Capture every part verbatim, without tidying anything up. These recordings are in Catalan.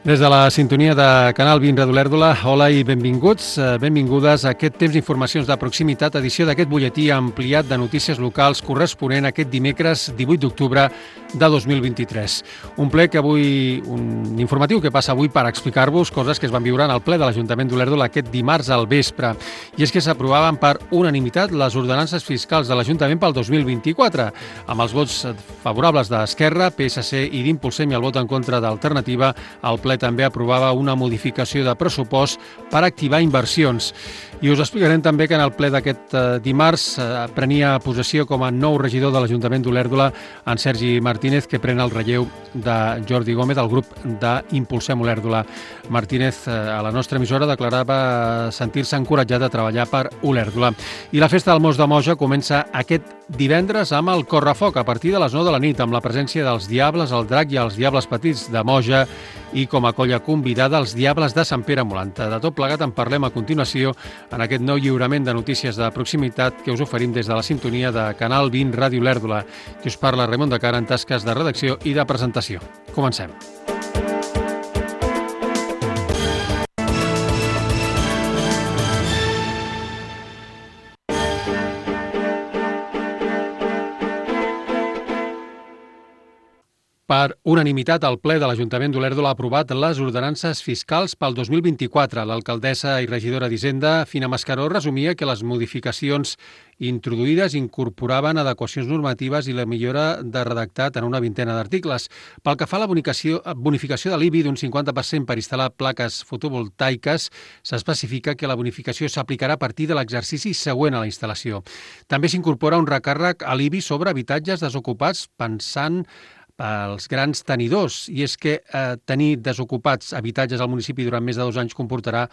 Des de la sintonia de Canal vint Ràdio Olèrdola, hola i benvinguts, benvingudes a aquest temps d'informacions de proximitat, edició d'aquest butlletí ampliat de notícies locals corresponent a aquest dimecres divuit d'octubre de dos mil vint-i-tres. Un ple que avui, un informatiu que passa avui per explicar-vos coses que es van viure en el ple de l'Ajuntament d'Olèrdola aquest dimarts al vespre. I és que s'aprovaven per unanimitat les ordenances fiscals de l'Ajuntament pel dos mil vint-i-quatre, amb els vots favorables d'Esquerra, P S C i d'Impulsem i el vot en contra d'Alternativa. El ple també aprovava una modificació de pressupost per activar inversions. I us explicarem també que en el ple d'aquest dimarts prenia possessió com a nou regidor de l'Ajuntament d'Olèrdola en Sergi Martínez, que pren el relleu de Jordi Gómez, del grup d'Impulsem Olèrdola. Martínez, a la nostra emissora, declarava sentir-se encoratjat a treballar per Olèrdola. I la festa del Mos de Moja comença aquest divendres amb el Correfoc a partir de les nou de la nit, amb la presència dels Diables, el Drac i els Diables Petits de Moja i com a colla convidada els Diables de Sant Pere Molanta. De tot plegat en parlem a continuació en aquest nou lliurament de notícies de proximitat que us oferim des de la sintonia de Canal vint Ràdio Olèrdola, que us parla Raimon de Cara en tasques de redacció i de presentació. Comencem. Per unanimitat, el ple de l'Ajuntament d'Olèrdola ha aprovat les ordenances fiscals pel dos mil vint-i-quatre. L'alcaldessa i regidora d'Hisenda, Fina Mascaró, resumia que les modificacions introduïdes incorporaven adequacions normatives i la millora de redactat en una vintena d'articles. Pel que fa a la bonificació, bonificació de l'I B I d'un cinquanta per cent per instal·lar plaques fotovoltaiques, s'especifica que la bonificació s'aplicarà a partir de l'exercici següent a la instal·lació. També s'incorpora un recàrrec a l'I B I sobre habitatges desocupats pensant pels grans tenidors, i és que eh, tenir desocupats habitatges al municipi durant més de dos anys comportarà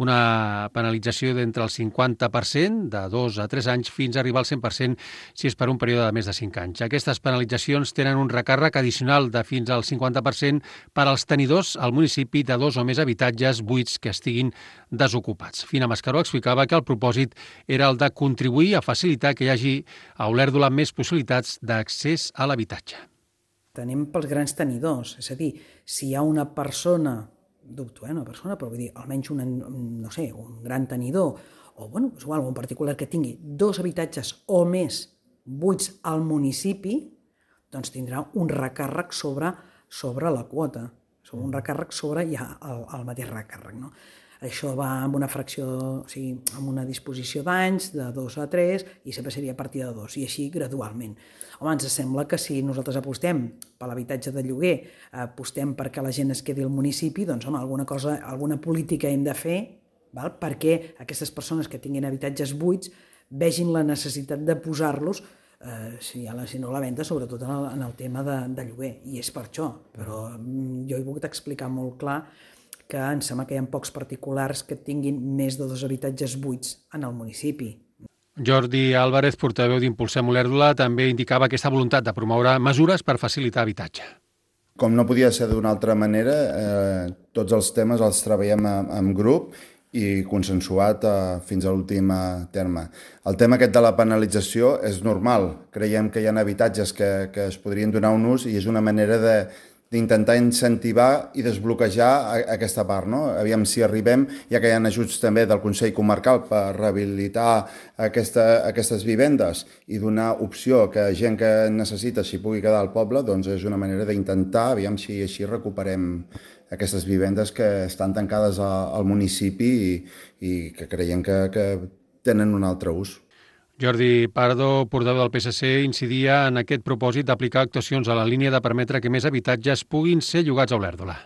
una penalització d'entre el cinquanta per cent, de dos a tres anys, fins a arribar al cent per cent si és per un període de més de cinc anys. Aquestes penalitzacions tenen un recàrrec addicional de fins al cinquanta per cent per als tenidors al municipi de dos o més habitatges buits que estiguin desocupats. Fina Mascaró explicava que el propòsit era el de contribuir a facilitar que hi hagi a Olèrdola més possibilitats d'accés a l'habitatge. Tenim pels grans tenidors, és a dir, si hi ha una persona, dubto, eh, una persona, però vull dir, almenys una, no sé, un gran tenidor, o bueno, és igual, un particular que tingui dos habitatges o més buits al municipi, doncs tindrà un recàrrec sobre, sobre la quota, sobre un recàrrec sobre ja el, el mateix recàrrec, no? Això va amb una fracció, o sigui, amb una disposició d'anys, de dos a tres, i sempre seria a partir de dos, i així gradualment. Home, ens sembla que si nosaltres apostem per l'habitatge de lloguer, apostem perquè la gent es quedi al municipi, doncs, home, alguna cosa, alguna política hem de fer, val? Perquè aquestes persones que tinguin habitatges buits vegin la necessitat de posar-los, eh, si, si no a la venda, sobretot en el, en el tema de, de lloguer, i és per això. Però jo he volgut explicar molt clar que em sembla que hi ha pocs particulars que tinguin més de dos habitatges buits en el municipi. Jordi Álvarez, portaveu d'Impulsem Olèrdola, també indicava aquesta voluntat de promoure mesures per facilitar habitatge. Com no podia ser d'una altra manera, eh, tots els temes els treballem en grup i consensuat eh, fins a l'últim terme. El tema aquest de la penalització és normal. Creiem que hi ha habitatges que, que es podrien donar un ús i és una manera de d'intentar incentivar i desbloquejar aquesta part, no? Aviam si arribem, ja que hi ha ajuts també del Consell Comarcal per rehabilitar aquesta, aquestes vivendes i donar opció que gent que necessita s'hi pugui quedar al poble, doncs és una manera d'intentar, aviam si així recuperem aquestes vivendes que estan tancades al municipi i, i que creiem que, que tenen un altre ús. Jordi Pardo, portaveu del P S C, incidia en aquest propòsit d'aplicar actuacions a la línia de permetre que més habitatges puguin ser llogats a Olèrdola.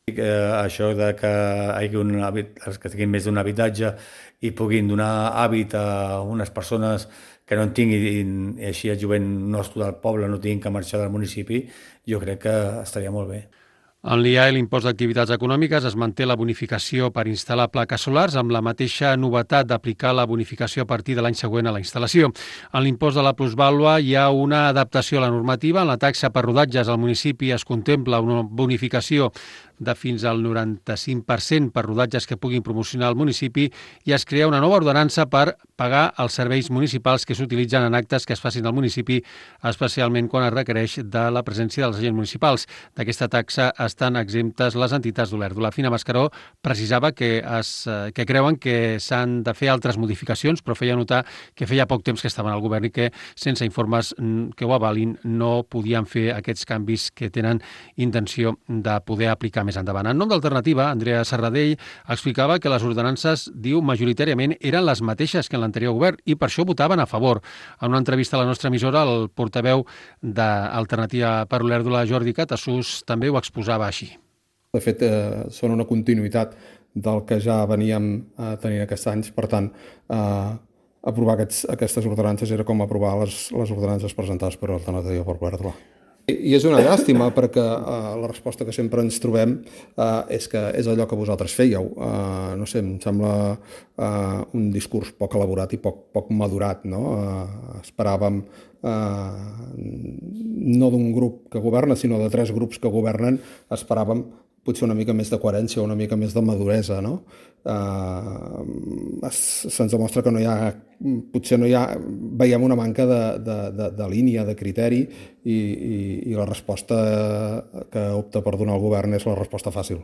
Això de que hi hagi un, els que tinguin més d'un habitatge i puguin donar hàbit a unes persones que no en tinguin i així el jovent nostre del poble no tinguin que marxar del municipi, jo crec que estaria molt bé. En l'I A E, l'impost d'activitats econòmiques, es manté la bonificació per instal·lar plaques solars amb la mateixa novetat d'aplicar la bonificació a partir de l'any següent a la instal·lació. En l'impost de la plusvàlua hi ha una adaptació a la normativa. En la taxa per rodatges al municipi es contempla una bonificació de fins al noranta-cinc per cent per rodatges que puguin promocionar el municipi i es crea una nova ordenança per pagar els serveis municipals que s'utilitzen en actes que es facin al municipi, especialment quan es requereix de la presència dels agents municipals. D'aquesta taxa estan exemptes les entitats d'Olèrdola. Fina Mascaró precisava que, es, que creuen que s'han de fer altres modificacions, però feia notar que feia poc temps que estaven al govern i que, sense informes que ho avalin, no podien fer aquests canvis que tenen intenció de poder aplicar més endavant. En nom d'Alternativa, Andrea Serradell explicava que les ordenances, diu, majoritàriament eren les mateixes que en l'anterior govern i per això votaven a favor. En una entrevista a la nostra emissora, el portaveu d'Alternativa per Olèrdola, Jordi Catasús, també ho exposava així. De fet, eh, són una continuïtat del que ja veníem eh, tenint aquests anys. Per tant, eh, aprovar aquests, aquestes ordenances era com aprovar les, les ordenances presentades per Alternativa per Olèrdola. I és una llàstima perquè uh, la resposta que sempre ens trobem uh, és que és allò que vosaltres fèieu. Uh, no sé, em sembla uh, un discurs poc elaborat i poc, poc madurat, no? Uh, esperàvem uh, no d'un grup que governa, sinó de tres grups que governen, esperàvem potser una mica més de coherència, una mica més de maduresa, no? Uh, se'ns demostra que no hi ha, potser no hi ha, veiem una manca de, de, de, de línia, de criteri i, i, i la resposta que opta per donar el govern és la resposta fàcil.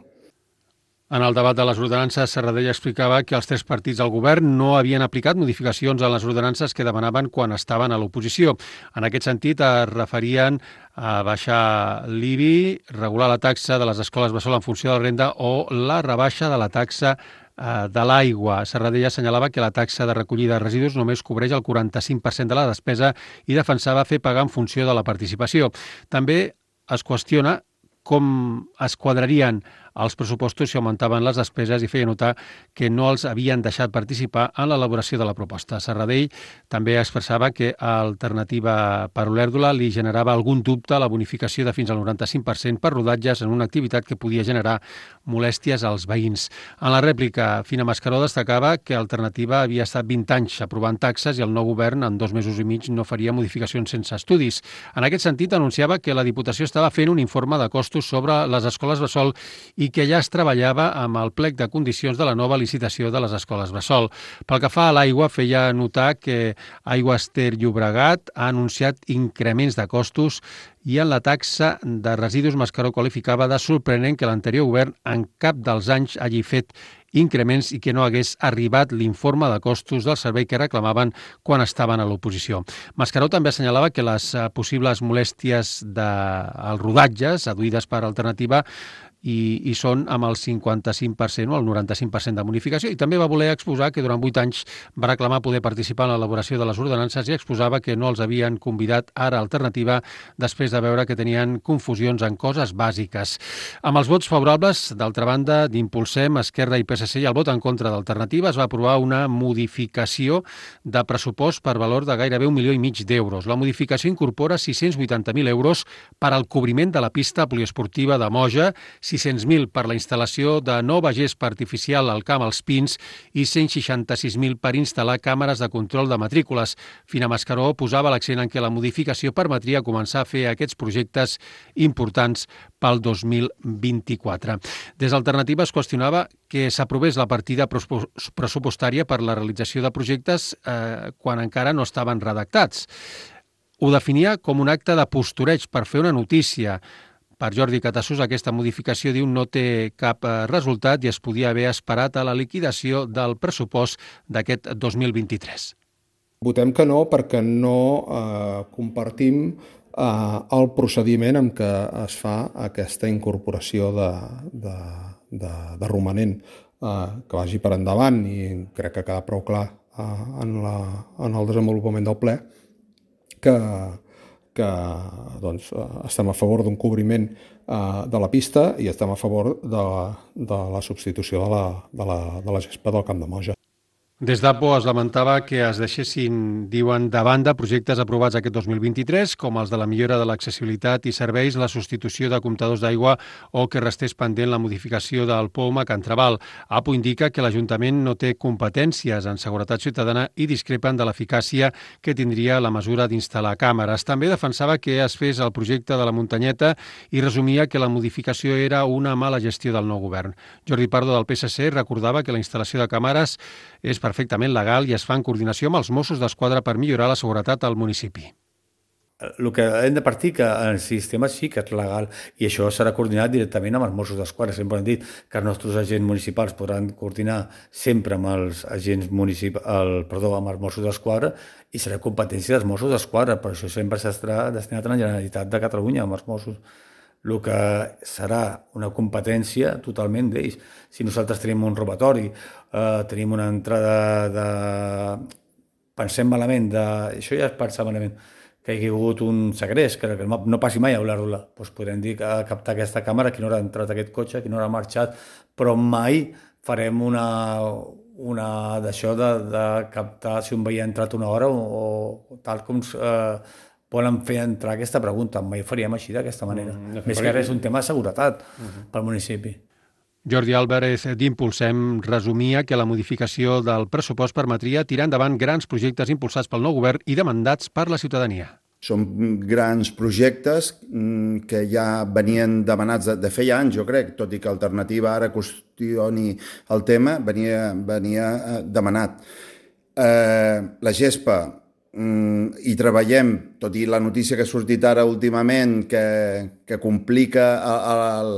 En el debat de les ordenances, Serradell explicava que els tres partits del govern no havien aplicat modificacions en les ordenances que demanaven quan estaven a l'oposició. En aquest sentit, es referien a baixar l'I B I, regular la taxa de les escoles bressol en funció de la renda o la rebaixa de la taxa de l'aigua. Serradell assenyalava que la taxa de recollida de residus només cobreix el quaranta-cinc per cent de la despesa i defensava fer pagar en funció de la participació. També es qüestiona com es quadrarien els pressupostos si augmentaven les despeses i feia notar que no els havien deixat participar en l'elaboració de la proposta. Serradell també expressava que a Alternativa per Olèrdola li generava algun dubte la bonificació de fins al noranta-cinc per cent per rodatges en una activitat que podia generar molèsties als veïns. En la rèplica, Fina Mascaró destacava que Alternativa havia estat vint anys aprovant taxes i el nou govern en dos mesos i mig no faria modificacions sense estudis. En aquest sentit, anunciava que la Diputació estava fent un informe de costos sobre les escoles bressol i que ja es treballava amb el plec de condicions de la nova licitació de les escoles bressol. Pel que fa a l'aigua, feia notar que Aigües Ter Llobregat ha anunciat increments de costos i en la taxa de residus Mascaró qualificava de sorprenent que l'anterior govern en cap dels anys hagi fet increments i que no hagués arribat l'informe de costos del servei que reclamaven quan estaven a l'oposició. Mascaró també assenyalava que les possibles molèsties dels rodatges aduïdes per Alternativa i, i són amb el cinquanta-cinc per cent o el noranta-cinc per cent de bonificació. I també va voler exposar que durant vuit anys va reclamar poder participar en l'elaboració de les ordenances i exposava que no els havien convidat ara Alternativa després de veure que tenien confusions en coses bàsiques. Amb els vots favorables, d'altra banda, d'Impulsem, Esquerra i P S C i el vot en contra d'Alternativa, es va aprovar una modificació de pressupost per valor de gairebé un milió i mig d'euros. La modificació incorpora sis-cents vuitanta mil euros per al cobriment de la pista poliesportiva de Moja, sis-cents mil per la instal·lació de nova gespa artificial al camp als Pins i cent seixanta-sis mil per instal·lar càmeres de control de matrícules. Fina Mascaró posava l'accent en que la modificació permetria començar a fer aquests projectes importants pel dos mil vint-i-quatre. Des d'Alternativa es qüestionava que s'aprovés la partida pressupostària per la realització de projectes eh, quan encara no estaven redactats. Ho definia com un acte de postureig per fer una notícia. Per Jordi Catasús, aquesta modificació, diu, no té cap resultat i es podia haver esperat a la liquidació del pressupost d'aquest dos mil vint-i-tres. Votem que no perquè no eh, compartim eh, el procediment amb què es fa aquesta incorporació de, de, de, de romanent, eh, que vagi per endavant, i crec que queda prou clar eh, en, la, en el desenvolupament del ple que que doncs, estem a favor d'un cobriment eh, de la pista i estem a favor de la, de la substitució de la, de, la, de la gespa del Camp de Moja. Des d'Apo es lamentava que es deixessin, diuen, de banda projectes aprovats aquest dos mil vint-i-tres, com els de la millora de l'accessibilitat i serveis, la substitució de comptadors d'aigua o que restés pendent la modificació del P O M a Can Trabal. Apo indica que l'Ajuntament no té competències en seguretat ciutadana i discrepen de l'eficàcia que tindria la mesura d'instal·lar càmeres. També defensava que es fes el projecte de la muntanyeta i resumia que la modificació era una mala gestió del nou govern. Jordi Pardo, del P S C, recordava que la instal·lació de càmeres és perfectament legal i es fa en coordinació amb els Mossos d'Esquadra per millorar la seguretat al municipi. El que hem de partir que el sistema sí que és legal i això serà coordinat directament amb els Mossos d'Esquadra. Sempre hem dit que els nostres agents municipals podran coordinar sempre amb els agents municipals, el, perdó, amb els Mossos d'Esquadra i serà competència dels Mossos d'Esquadra, però això sempre s'estarà destinat a la Generalitat de Catalunya amb els Mossos. El que serà una competència totalment d'ells. Si nosaltres tenim un robatori, eh, tenim una entrada de... Pensem malament, de... això ja es pensa malament, que hi ha hagut un segrest, que no passi mai a Olèrdola. Doncs podem dir que a captar aquesta càmera, a quina hora ha entrat aquest cotxe, a quina hora ha marxat, però mai farem una, una d'això de, de captar si un veí ha entrat una hora o, o tal com... Eh, volen fer entrar aquesta pregunta. Mai faríem així d'aquesta manera. Mm, Més que res és un tema de seguretat uh-huh. pel municipi. Jordi Álvarez d'Impulsem resumia que la modificació del pressupost permetria tirar endavant grans projectes impulsats pel nou govern i demandats per la ciutadania. Són grans projectes que ja venien demanats de, de feia anys, jo crec, tot i que Alternativa ara qüestioni el tema, venia, venia demanat. Eh, la gespa i treballem, tot i la notícia que ha sortit ara últimament que, que complica el, el,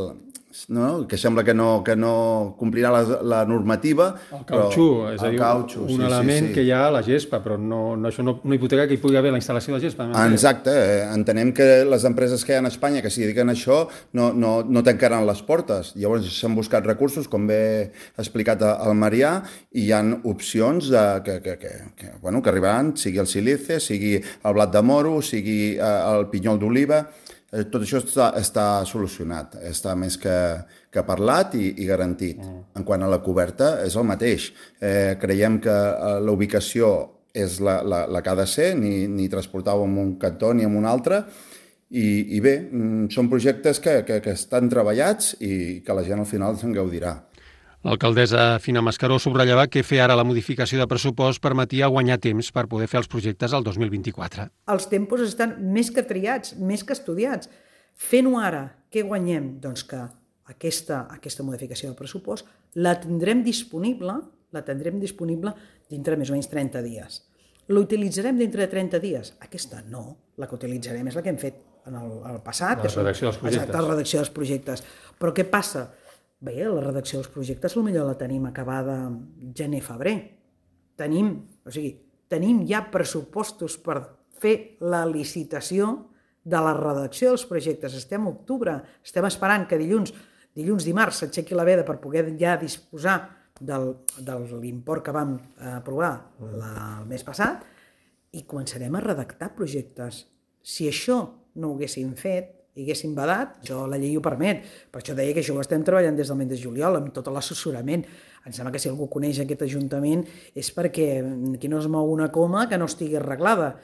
no? que sembla que no, que no complirà la, la normativa. El cautxú, però, és a dir, cautxú, un sí, element sí, sí. que hi ha a la gespa, però no, no, això no, no hipoteca que hi pugui haver la instal·lació de gespa. Exacte, entenem que les empreses que hi ha a Espanya que s'hi dediquen a això no, no, no tancaran les portes. Llavors s'han buscat recursos, com bé ha explicat el Marià, i hi ha opcions de, que, que, que, que, bueno, que arribaran, sigui el silice, sigui el blat de moro, sigui el pinyol d'oliva. Tot això està, està solucionat, està més que, que parlat i, i garantit. Mm. En quant a la coberta, és el mateix. Eh, creiem que la ubicació és la, la, la que ha de ser, ni, ni transportar-ho en un cantó ni en un altre, i, i bé, són projectes que, que, que estan treballats i que la gent al final se'n gaudirà. L'alcaldessa Fina Mascaró subratllava que fer ara la modificació de pressupost permetia guanyar temps per poder fer els projectes al dos mil vint-i-quatre. Els tempos estan més que triats, més que estudiats. Fent-ho ara, què guanyem? Doncs que aquesta, aquesta modificació del pressupost la tindrem disponible, la tindrem disponible dintre més o menys trenta dies. L'utilitzarem dintre de trenta dies? Aquesta no, la que utilitzarem és la que hem fet en el, el passat. La redacció dels projectes. Exacte, la redacció dels projectes. Però què passa? Bé, la redacció dels projectes potser la tenim acabada gener-febrer. Tenim, o sigui, tenim ja pressupostos per fer la licitació de la redacció dels projectes. Estem a octubre, estem esperant que dilluns, dilluns dimarts s'aixequi la veda per poder ja disposar del, de l'import que vam aprovar la, el mes passat i començarem a redactar projectes. Si això no ho haguéssim fet, i haguéssim badat, això la llei ho permet. Per això deia que això ho estem treballant des del mes de juliol, amb tot l'assessorament. Em sembla que si algú coneix aquest ajuntament és perquè aquí no es mou una coma que no estigui arreglada.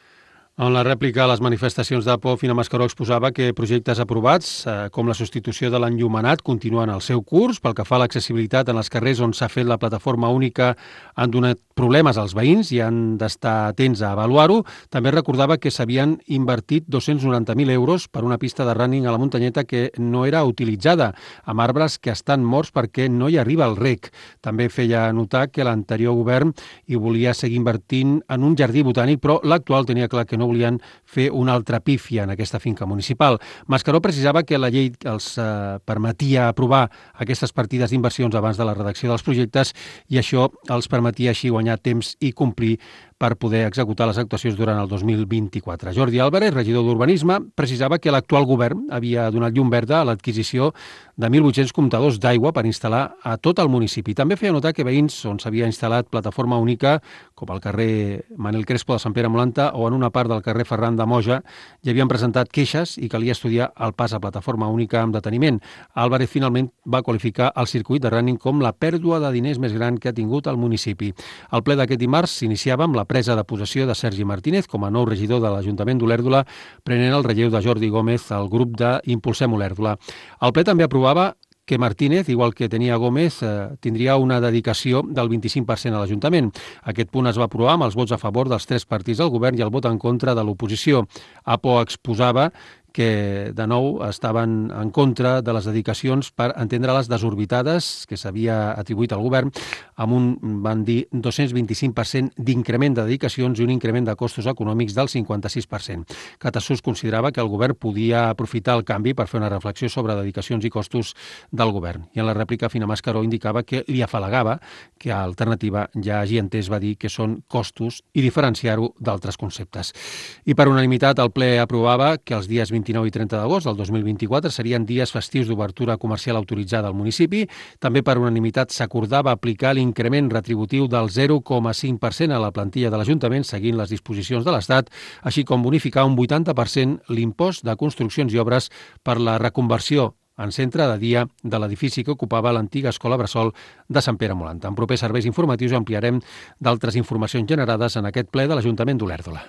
En la rèplica a les manifestacions d'Apo, Fina Mascaró exposava que projectes aprovats, eh, com la substitució de l'enllumenat, continuen el seu curs. Pel que fa a l'accessibilitat en els carrers on s'ha fet la plataforma única, han donat problemes als veïns i han d'estar atents a avaluar-ho. També recordava que s'havien invertit dos-cents noranta mil euros per una pista de running a la muntanyeta que no era utilitzada, amb arbres que estan morts perquè no hi arriba el rec. També feia notar que l'anterior govern hi volia seguir invertint en un jardí botànic, però l'actual tenia clar que no volien fer una altra pífia en aquesta finca municipal. Mascaró precisava que la llei els eh, permetia aprovar aquestes partides d'inversions abans de la redacció dels projectes i això els permetia així guanyar temps i complir per poder executar les actuacions durant el dos mil vint-i-quatre. Jordi Álvarez, regidor d'Urbanisme, precisava que l'actual govern havia donat llum verda a l'adquisició de mil vuit-cents comptadors d'aigua per instal·lar a tot el municipi. També feia notar que veïns on s'havia instal·lat plataforma única, com al carrer Manel Crespo de Sant Pere Molanta o en una part del carrer Ferran de Moja, ja havien presentat queixes i calia estudiar el pas a plataforma única amb deteniment. Álvarez finalment va qualificar el circuit de running com la pèrdua de diners més gran que ha tingut el municipi. El ple d'aquest dimarts s'iniciava amb la presa de possessió de Sergi Martínez com a nou regidor de l'Ajuntament d'Olèrdola, prenent el relleu de Jordi Gómez al grup d'Impulsem Olèrdola. El ple també aprovava que Martínez, igual que tenia Gómez, eh, tindria una dedicació del vint-i-cinc per cent a l'Ajuntament. Aquest punt es va aprovar amb els vots a favor dels tres partits del govern i el vot en contra de l'oposició. Apo exposava que, de nou, estaven en contra de les dedicacions per entendre-les desorbitades que s'havia atribuït al govern amb un, van dir, dos-cents vint-i-cinc per cent d'increment de dedicacions i un increment de costos econòmics del cinquanta-sis per cent. Catassús considerava que el govern podia aprofitar el canvi per fer una reflexió sobre dedicacions i costos del govern. I en la rèplica, Fina Mascaró indicava que li afalagava que a Alternativa ja hagi entès, va dir, que són costos i diferenciar-ho d'altres conceptes. I per unanimitat el ple aprovava que els dies vint-i-nou i trenta d'agost del dos mil vint-i-quatre serien dies festius d'obertura comercial autoritzada al municipi. També per unanimitat s'acordava aplicar l'increment retributiu del zero coma cinc per cent a la plantilla de l'Ajuntament seguint les disposicions de l'Estat, així com bonificar un vuitanta per cent l'impost de construccions i obres per la reconversió en centre de dia de l'edifici que ocupava l'antiga Escola Bressol de Sant Pere Molanta. En propers serveis informatius ampliarem d'altres informacions generades en aquest ple de l'Ajuntament d'Olèrdola.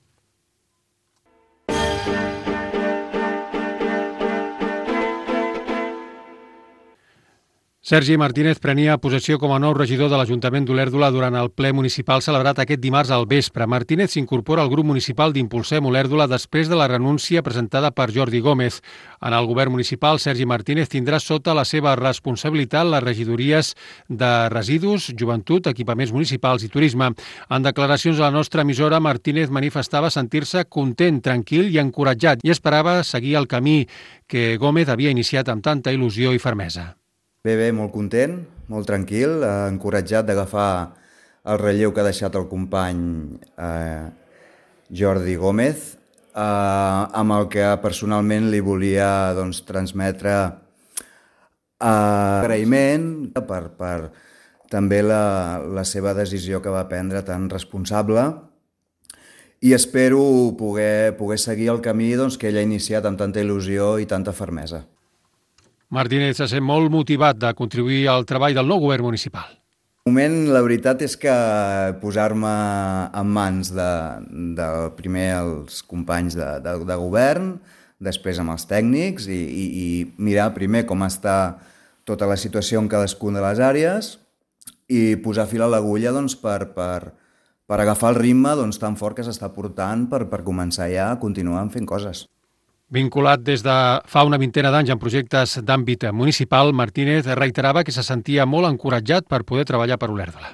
Sergi Martínez prenia possessió com a nou regidor de l'Ajuntament d'Olèrdola durant el ple municipal celebrat aquest dimarts al vespre. Martínez s'incorpora al grup municipal d'Impulsem Olèrdola després de la renúncia presentada per Jordi Gómez. En el govern municipal, Sergi Martínez tindrà sota la seva responsabilitat les regidories de residus, joventut, equipaments municipals i turisme. En declaracions a la nostra emissora, Martínez manifestava sentir-se content, tranquil i encoratjat i esperava seguir el camí que Gómez havia iniciat amb tanta il·lusió i fermesa. Bé, bé, molt content, molt tranquil, eh, encoratjat d'agafar el relleu que ha deixat el company eh, Jordi Gómez, eh, amb el que personalment li volia doncs, transmetre eh, agraïment per, per també la, la seva decisió que va prendre tan responsable i espero poder, poder seguir el camí doncs, que ell ha iniciat amb tanta il·lusió i tanta fermesa. Martínez se sent molt motivat de contribuir al treball del nou govern municipal. De moment, la veritat és que posar-me en mans de, de primer els companys de, de, de govern, després amb els tècnics i, i, i mirar primer com està tota la situació en cadascuna de les àrees i posar fil a l'agulla doncs, per, per, per agafar el ritme doncs, tan fort que s'està portant per, per començar ja a continuar fent coses. Vinculat des de fa una vintena d'anys en projectes d'àmbit municipal, Martínez reiterava que se sentia molt encoratjat per poder treballar per Olèrdola.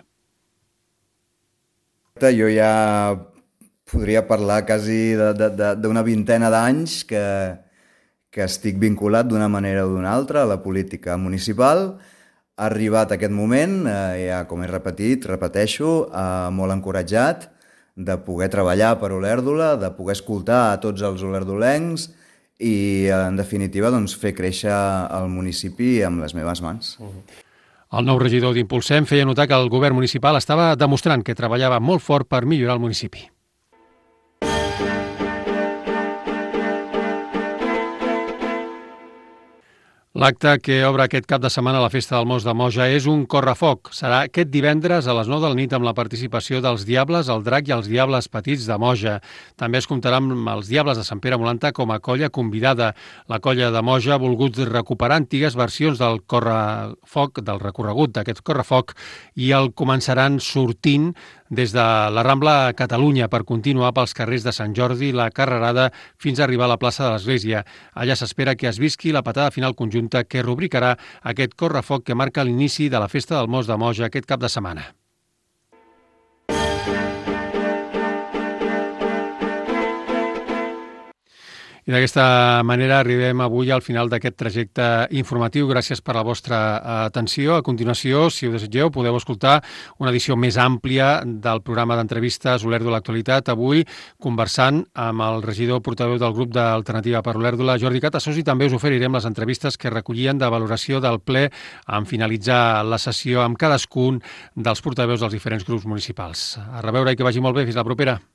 Jo ja podria parlar quasi d'una vintena d'anys que, que estic vinculat d'una manera o d'una altra a la política municipal. Ha arribat aquest moment, eh, ja com he repetit, repeteixo, eh, molt encoratjat de poder treballar per Olèrdola, de poder escoltar a tots els olerdolencs i, en definitiva, doncs, fer créixer el municipi amb les meves mans. El nou regidor d'Impulsem feia notar que el govern municipal estava demostrant que treballava molt fort per millorar el municipi. L'acte que obre aquest cap de setmana a la Festa del Mos de Moja és un correfoc. Serà aquest divendres a les nou de la nit amb la participació dels Diables, el Drac i els Diables Petits de Moja. També es comptarà amb els Diables de Sant Pere Molanta com a colla convidada. La colla de Moja ha volgut recuperar antigues versions del correfoc, del recorregut d'aquest correfoc, i el començaran sortint des de la Rambla a Catalunya per continuar pels carrers de Sant Jordi, la Carrerada, fins a arribar a la plaça de l'Església. Allà s'espera que es visqui la patada final conjunta que rubricarà aquest correfoc que marca l'inici de la Festa del Mos de Moja aquest cap de setmana. I I d'aquesta manera arribem avui al final d'aquest trajecte informatiu. Gràcies per la vostra atenció. A continuació, si ho desitgeu, podeu escoltar una edició més àmplia del programa d'entrevistes Olèrdola Actualitat. Avui conversant amb el regidor portaveu del grup d'Alternativa per Olèrdola, Jordi Catassos, i també us oferirem les entrevistes que recollien de valoració del ple en finalitzar la sessió amb cadascun dels portaveus dels diferents grups municipals. A reveure i que vagi molt bé. Fins la propera.